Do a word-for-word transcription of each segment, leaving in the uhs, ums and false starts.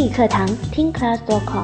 力课堂听 class 点 com。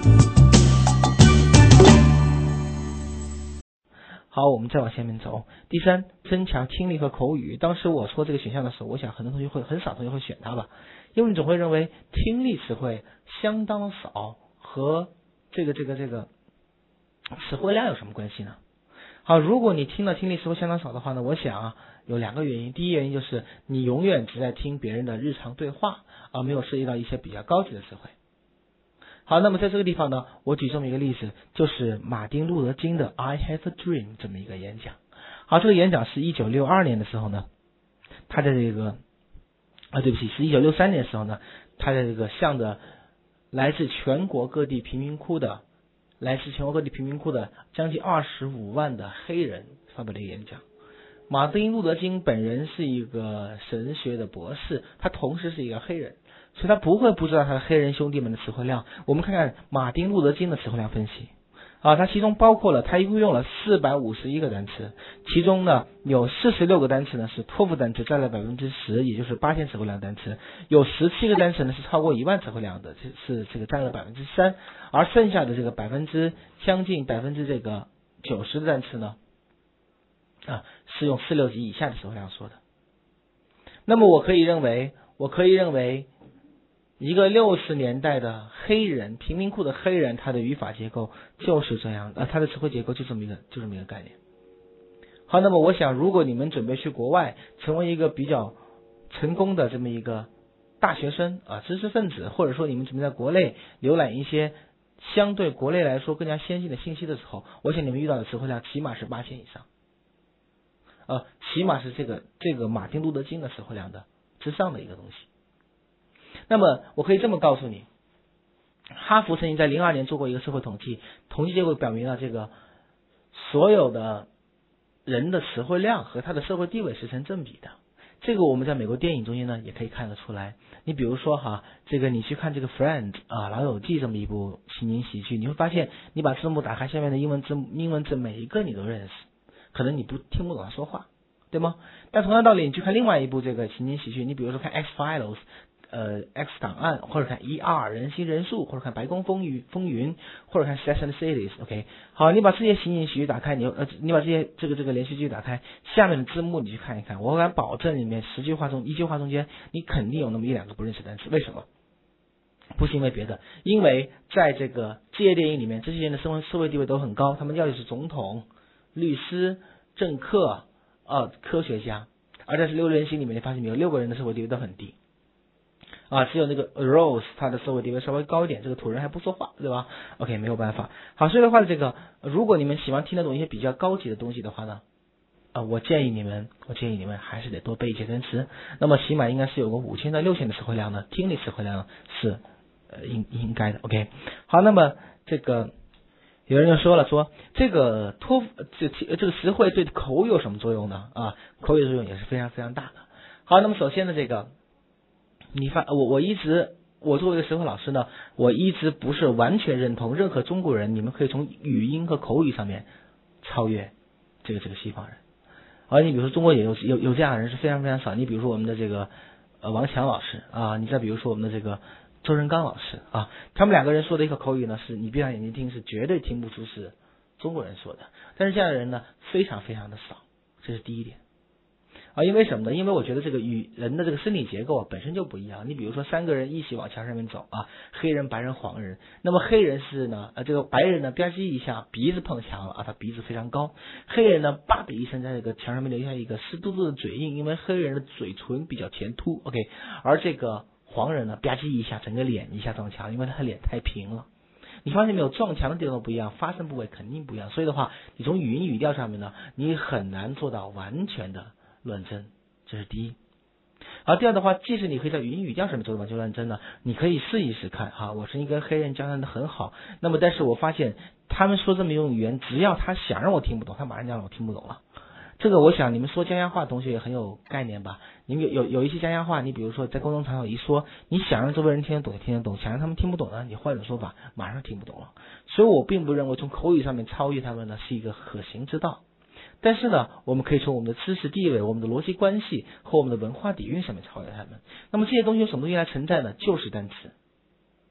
好，我们再往前面走。第三，增强听力和口语。当时我说这个选项的时候，我想很多同学会很少同学会选它吧，因为你总会认为听力词汇相当少和这个这个这个词汇量有什么关系呢？好，如果你听到听力词汇相当少的话呢，我想啊有两个原因。第一原因就是你永远只在听别人的日常对话，而没有涉及到一些比较高级的词汇。好，那么在这个地方呢，我举这么一个例子，就是马丁路德金的 I have a dream 这么一个演讲。好，这个演讲是一九六二年的时候呢，他在这个啊对不起，是一九六三年的时候呢，他在这个向着来自全国各地贫民窟的来自全国各地贫民窟的将近二十五万的黑人发表了一个演讲。马丁路德金本人是一个神学的博士，他同时是一个黑人，所以他不会不知道他的黑人兄弟们的词汇量。我们看看马丁路德金的词汇量分析啊，它其中包括了他一共用了四百五十一个单词，其中呢有四十六个单词呢是托福单词，占了百分之十，也就是八千词汇量的单词，有十七个单词呢是超过一万词汇量的，是这个占了百分之三，而剩下的这个百分之将近百分之这个九十的单词呢啊是用四六级以下的词汇量说的。那么我可以认为我可以认为一个六十年代的黑人贫民窟的黑人，他的语法结构就是这样的，他的词汇结构就这么一个就这么一个概念。好，那么我想如果你们准备去国外成为一个比较成功的这么一个大学生啊知识分子，或者说你们准备在国内浏览一些相对国内来说更加先进的信息的时候，我想你们遇到的词汇量起码是八千以上，呃，起码是这个这个马丁路德金的词汇量的之上的一个东西。那么我可以这么告诉你，哈佛曾经在零二年做过一个社会统计，统计结果表明了这个所有的人的词汇量和他的社会地位是成正比的。这个我们在美国电影中间呢也可以看得出来。你比如说哈，这个你去看这个 Friends 啊老友记这么一部情景喜剧，你会发现你把字幕打开，下面的英文字英文字每一个你都认识，可能你不听不懂他说话，对吗？但同样道理，你去看另外一部这个情景喜剧，你比如说看 X Files呃 X 档案，或者看 E R 人心人数，或者看白宫风云风云，或者看 Sex and the City。 OK， 好，你把这些情景喜剧打开，你呃你把这些这个这个连续剧打开，下面的字幕你去看一看，我敢保证里面十句话中一句话中间你肯定有那么一两个不认识单词。为什么？不是因为别的，因为在这个这些电影里面，这些人的生活社会地位都很高，他们要的是总统、律师、政客、呃科学家，而在这六人行里面，你发现没有，六个人的社会地位都很低。啊，只有那个 Rose 他的社会地位稍微高一点，这个土人还不说话，对吧 ？OK， 没有办法。好，所以的话，这个如果你们喜欢听得懂一些比较高级的东西的话呢，啊，我建议你们，我建议你们还是得多背一些单词。那么起码应该是有个五千到六千的词汇量呢，听力词汇量呢是呃应应该的。OK， 好，那么这个有人就说了，说这个托这这个词汇对口语有什么作用呢？啊，口语作用也是非常非常大的。好，那么首先呢，这个。你发我我一直我作为一个词汇老师呢，我一直不是完全认同任何中国人，你们可以从语音和口语上面超越这个这个西方人。而你比如说中国也有有有这样的人是非常非常少。你比如说我们的这个呃王强老师啊，你再比如说我们的这个周仁刚老师啊，他们两个人说的一个口语呢，是你闭上眼睛听是绝对听不出是中国人说的。但是这样的人呢非常非常的少，这是第一点。啊，因为什么呢？因为我觉得这个与人的这个生理结构啊本身就不一样。你比如说三个人一起往墙上面走啊，黑人、白人、黄人。那么黑人是呢，呃，这个白人呢吧唧一下鼻子碰墙了啊，他鼻子非常高。黑人呢叭的一声在这个墙上面留下一个湿嘟嘟的嘴印，因为黑人的嘴唇比较前凸。OK， 而这个黄人呢吧唧一下整个脸一下撞墙，因为他脸太平了。你发现没有，撞墙的地方都不一样，发声部位肯定不一样。所以的话，你从语音语调上面呢，你很难做到完全的论证，这是第一。而第二的话，即使你可以在语音语调上面做完全论证呢，你可以试一试看哈。我是一个黑人交谈的很好，那么但是我发现他们说这么一种语言，只要他想让我听不懂，他马上就让我听不懂了。这个我想你们说家乡话同学也很有概念吧？你们有有有一些家乡话，你比如说在公众场合一说，你想让周围人听得懂听得懂，想让他们听不懂呢，你换种说法，马上听不懂了。所以我并不认为从口语上面超越他们呢是一个可行之道。但是呢，我们可以从我们的知识地位、我们的逻辑关系和我们的文化底蕴上面超越他们。那么这些东西由什么东西来承载呢？就是单词。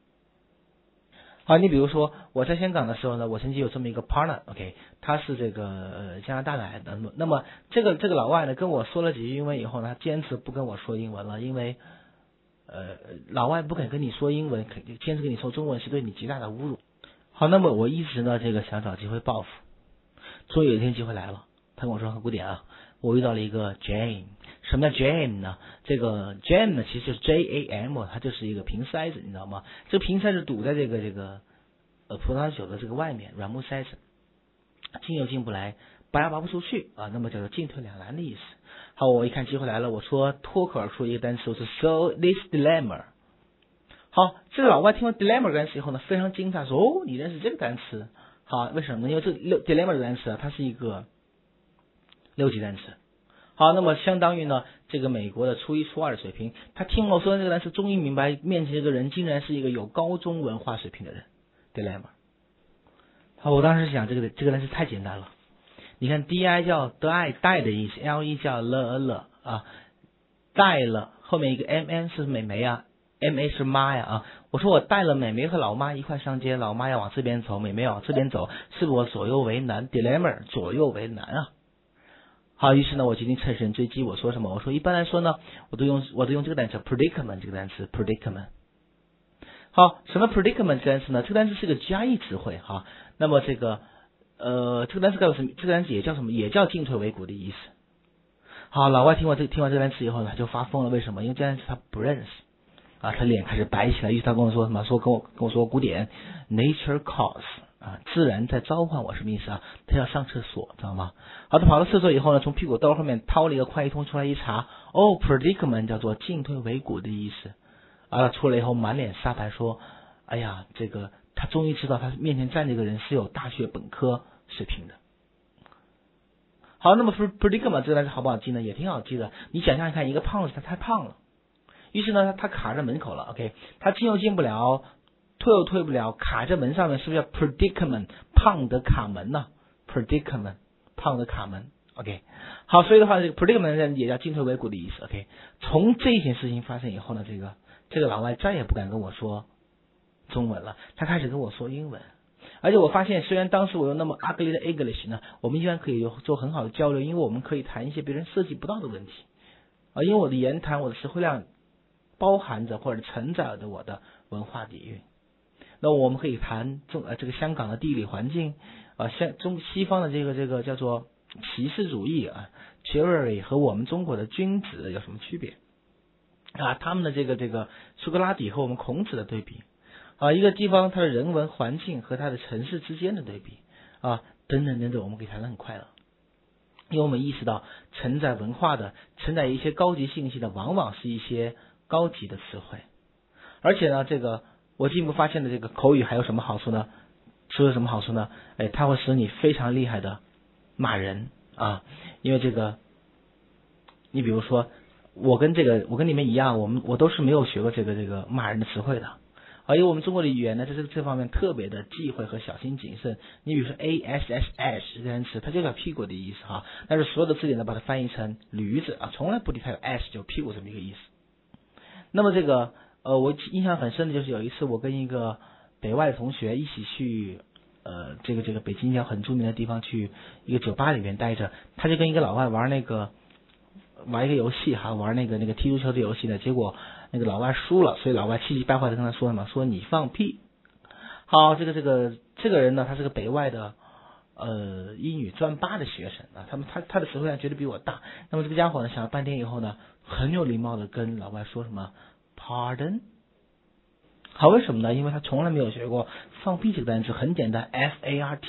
啊，你比如说我在香港的时候呢，我曾经有这么一个 partner，OK， 他是这个呃加拿大来的，那么这个这个老外呢跟我说了几句英文以后呢，他坚持不跟我说英文了，因为呃老外不肯跟你说英文，肯坚持跟你说中文是对你极大的侮辱。好，那么我一直呢这个想找机会报复，终于有一天机会来了，他跟我说古典啊，我遇到了一个 Jane。什么叫 jam 呢？这个 jam 呢，其实就是 J A M， 它就是一个瓶塞子，你知道吗？这个瓶塞子堵在这个这个呃葡萄酒的这个外面，软木塞子，进又进不来，拔又拔不出去啊，那么叫做进退两难的意思。好，我一看机会来了，我说脱口而出一个单词，我说 so this dilemma。好，这个老外听完 dilemma 单词以后呢，非常惊诧，说哦，你认识这个单词？好，为什么呢？因为这个 dilemma 的单词啊，它是一个六级单词。好，那么相当于呢，这个美国的初一初二的水平，他听我说这个单词，终于明白面前这个人竟然是一个有高中文化水平的人 ，dilemma。好，我当时想这个这个单词太简单了，你看 D I 叫得爱带的意思 ，L E 叫了了啊，带了后面一个 M N 是美眉啊 ，M A 是妈呀啊，我说我带了美眉和老妈一块上街，老妈要往这边走，美眉要往这边走，是不是我左右为难 ？dilemma 左右为难啊。好，于是呢，我决定趁胜追击。我说什么？我说一般来说呢，我都用我都用这个单词 predicament 这个单词 predicament。好，什么 predicament 这个单词呢？这个单词是个加义词汇哈。那么这个呃，这个单词叫什么？这个单词也叫什么？也叫进退维谷的意思。好，老外听完这听完这个单词以后呢，就发疯了。为什么？因为这单词他不认识啊，他脸开始白起来。于是他跟我说什么？说跟我跟我说古典 nature calls。啊，自然在召唤我，什么意思啊？他要上厕所，知道吗？好，他跑到厕所以后呢，从屁股兜后面掏了一个快一通出来一查，哦 ，predicament 叫做进退维谷的意思。啊，出来以后满脸煞白说，哎呀，这个他终于知道他面前站这个人是有大学本科水平的。好，那么 predicament 这个单词好不好记呢？也挺好记的。你想象一看，一个胖子他太胖了，于是呢他他卡在门口了 ，OK， 他进又进不了。退又退不了，卡在门上面，是不是叫 predicament 胖的卡门呢、啊、？predicament 胖的卡门 ，OK。好，所以的话，这个 predicament 也叫进退维谷的意思 ，OK。从这件事情发生以后呢，这个这个老外再也不敢跟我说中文了，他开始跟我说英文。而且我发现，虽然当时我用那么 ugly 的 English 呢，我们依然可以做很好的交流，因为我们可以谈一些别人涉及不到的问题啊，因为我的言谈，我的词汇量包含着或者承载着我的文化底蕴。那我们可以谈中呃这个香港的地理环境啊，像中西方的这个这个叫做骑士主义啊 ，chivalry 和我们中国的君子有什么区别啊？他们的这个这个苏格拉底和我们孔子的对比啊，一个地方它的人文环境和它的城市之间的对比啊，等等等等，我们可以谈得很快乐，因为我们意识到承载文化的、承载一些高级信息的，往往是一些高级的词汇，而且呢，这个。我进一步发现的这个口语还有什么好处呢？除了什么好处呢？哎，它会使你非常厉害的骂人啊！因为这个，你比如说，我跟这个我跟你们一样，我们我都是没有学过这个这个骂人的词汇的。而因为我们中国的语言呢，在这这方面特别的忌讳和小心谨慎。你比如说 A S S S 这个单词，它就叫屁股的意思哈，但是所有的字典呢把它翻译成驴子啊，从来不理它有 S 就屁股这么一个意思。那么这个。呃，我印象很深的就是有一次我跟一个北外的同学一起去呃这个这个北京一家很著名的地方去一个酒吧里面待着，他就跟一个老外玩那个玩一个游戏哈，玩那个那个踢足球的游戏呢，结果那个老外输了，所以老外气急败坏的跟他说什么，说你放屁。好，这个这个这个人呢，他是个北外的呃英语专八的学生啊，他们他他的词汇量绝对比我大。那么这个家伙呢，想了半天以后呢，很有礼貌的跟老外说什么。Pardon， 好，为什么呢？因为他从来没有学过放屁这个单词，很简单 ，F A R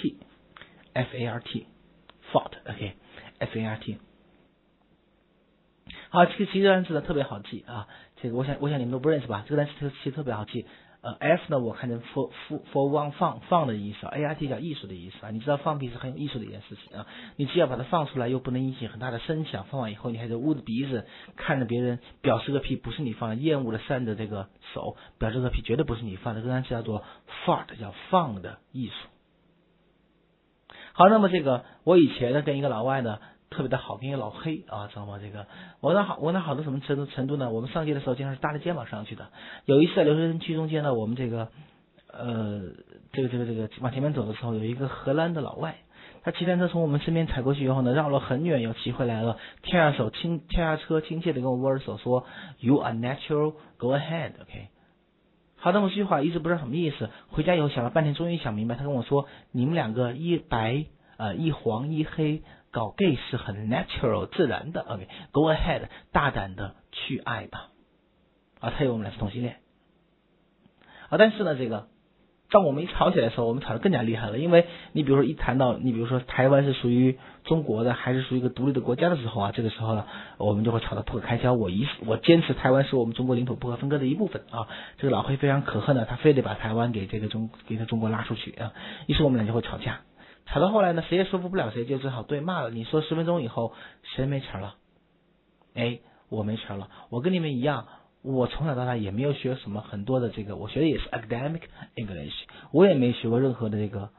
T，F A R T，fart，OK，F A R T。好，这个其实单词呢特别好记啊，这个我想我想你们都不认识吧？这个单词其实特别好记。呃 ，F 呢我看成 for for for one 放放的意思 ，A R T 叫艺术的意思啊。你知道放屁是很有艺术的一件事情啊，你既要把它放出来，又不能引起很大的声响，放完以后你还得捂着鼻子看着别人表示个屁不是你放的，厌恶的扇着这个手表示个屁绝对不是你放的，这个单词叫做 fart， 叫放的艺术。好，那么这个我以前呢跟一个老外呢。特别的好，跟一个老黑啊，知道吗？这个我那好，我那好到什么程度程度呢？我们上街的时候经常是搭着肩膀上去的。有一次在留学生区中间呢，我们这个呃这个这个这个往前面走的时候，有一个荷兰的老外，他骑单车从我们身边踩过去以后呢，绕了很远又骑回来了，跳下手亲跳下车，亲切的跟我握着手说 "You are natural, go ahead, OK"。好，那么这句话一直不知道什么意思，回家以后想了半天，终于想明白，他跟我说你们两个一白呃一黄一黑搞 gay 是很 natural 自然的 ，OK， go ahead 大胆的去爱吧。啊，他以为我们俩是同性恋。啊，但是呢，这个当我们一吵起来的时候，我们吵得更加厉害了。因为你比如说一谈到你比如说台湾是属于中国的还是属于一个独立的国家的时候啊，这个时候呢，我们就会吵得不可开交。我一我坚持台湾是我们中国领土不可分割的一部分啊。这个老黑非常可恨的，他非得把台湾给这个中给他中国拉出去啊。于是我们俩就会吵架，吵到后来呢，谁也说服不了谁，就只好对骂了。你说十分钟以后谁没词了？哎，我没词了。我跟你们一样。我从小到大也没有学什么很多的这个，我学的也是 academic English， 我也没学过任何的这个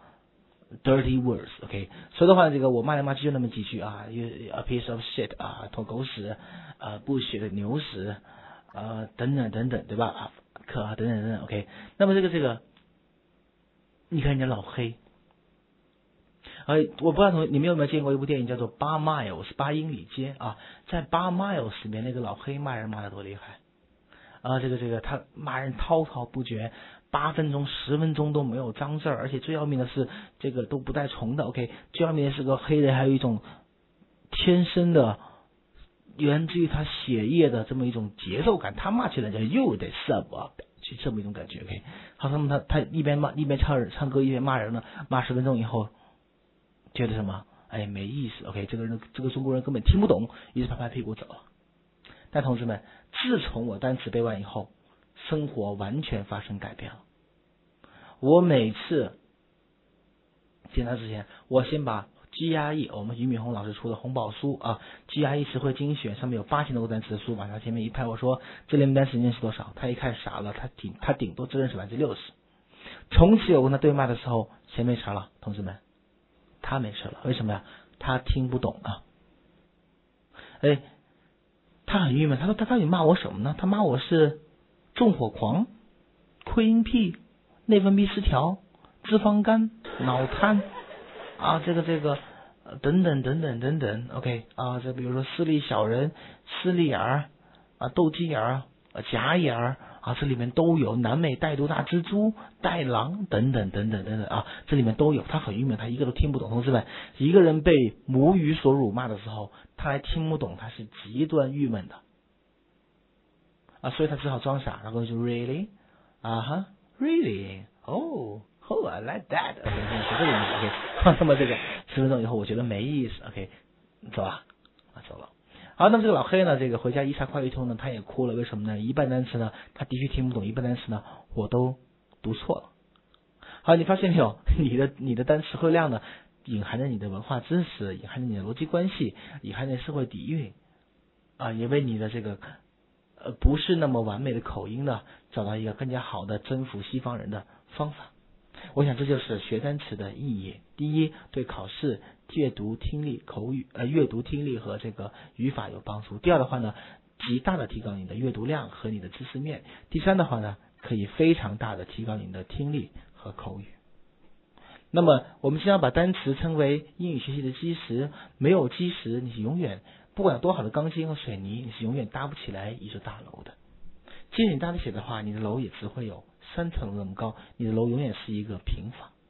dirty words，OK， 所以的话，这个我骂来骂去就那么几句啊 ，a piece of shit 啊，坨狗屎，呃，不血的牛屎，呃，等等等等，对吧？啊，可啊，等等等等 ，OK， 那么这个这个，你看人家老黑。呃，我不知道同你们有没有见过一部电影叫做《八 miles》八英里街啊，在八 miles 里面那个老黑骂人骂得多厉害。啊，这个这个，他骂人滔滔不绝，八分钟、十分钟都没有脏字儿，而且最要命的是，这个都不带重的。OK， 最要命的是个黑人，还有一种天生的，源自于他血液的这么一种节奏感，他骂起来叫又得 sub up， 就这么一种感觉。OK， 好，那么他他一边骂一边唱唱歌一边骂人呢，骂十分钟以后，觉得什么？哎，没意思。OK， 这个人这个中国人根本听不懂，于是拍拍屁股走了。但同志们，自从我单词背完以后，生活完全发生改变了。我每次见他之前，我先把 G R E 我们俞敏洪老师出的红宝书啊 G R E 词汇精选上面有八千多个单词的书，往他前面一拍，我说这里面单词你认识多少？他一看傻了，他顶他顶多只认识百分之六十。从此我跟他对骂的时候，谁没词了？同志们，他没词了。为什么呀？他听不懂啊。哎。他很郁闷，他说他到底骂我什么呢？他骂我是纵火狂、溃阴癖、内分泌失调、脂肪肝、脑瘫啊，这个这个、呃、等等等等等等 ，OK 啊，这比如说视力小人、势利眼儿啊、斗鸡眼儿、假眼儿啊，这里面都有，南美带毒大蜘蛛、带狼等等等等等等啊，这里面都有。他很郁闷，他一个都听不懂。同志们，一个人被母语所辱骂的时候，他还听不懂，他是极端郁闷的啊，所以他只好装傻，然后就 really 啊哈 really oh oh I like that OK， 学这个意思 OK， 那么这个十分钟以后我觉得没意思 OK， 走了啊走了。好，那么这个老黑呢，这个回家一查快一通呢，他也哭了，为什么呢？一半单词呢他的确听不懂，一半单词呢我都读错了。好，你发现没有？你的你的单词汇量呢，隐含着你的文化知识，隐含着你的逻辑关系，隐含着社会底蕴啊，也为你的这个呃不是那么完美的口音呢，找到一个更加好的征服西方人的方法。我想这就是学单词的意义。第一，对考试阅读、听力、口语呃阅读、听力和这个语法有帮助。第二的话呢，极大的提高你的阅读量和你的知识面。第三的话呢，可以非常大的提高你的听力和口语。那么我们经常把单词称为英语学习的基石，没有基石，你是永远不管有多好的钢筋和水泥，你是永远搭不起来一座大楼的。即使你搭得起的话，你的楼也只会有三层楼那么高，你的楼永远是一个平房。